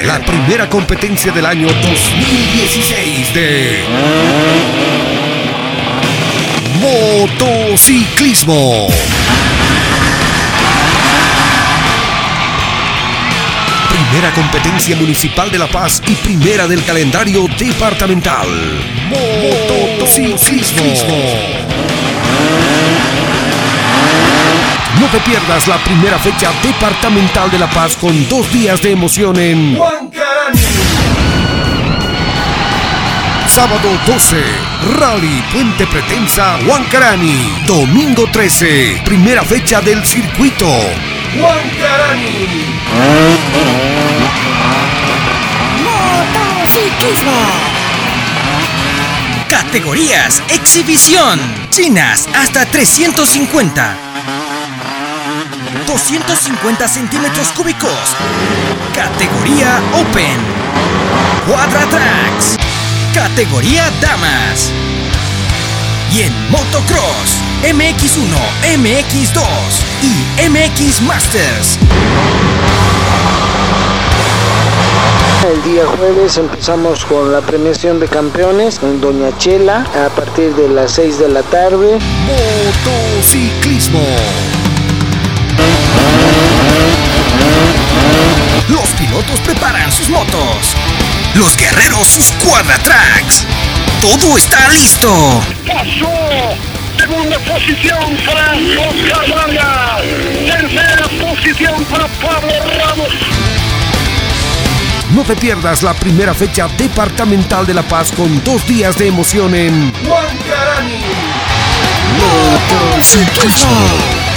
la primera competencia del año 2016 de motociclismo. Primera competencia municipal de La Paz y primera del calendario departamental. Motociclismo. No te pierdas la primera fecha departamental de La Paz con 2 días de emoción en Huancarani. Sábado 12, Rally Puente Pretensa, Huancarani. Domingo 13, primera fecha del circuito, Huancarani. Motociclismo. Categorías exhibición. Chinas hasta 350. 250 centímetros cúbicos. Categoría Open. Quadratrax. Categoría Damas. Y en Motocross, MX1, MX2 y MX Masters. El día jueves empezamos con la premiación de campeones en Doña Chela a partir de las 6 de la tarde. Motociclismo. Los pilotos preparan sus motos. Los guerreros sus Quadratrax. Todo está listo. Pasó. Segunda posición para Oscar Vargas. Tercera posición para Pablo Ramos. No te pierdas la primera fecha departamental de La Paz con 2 días de emoción en Huancarani. Motociclismo.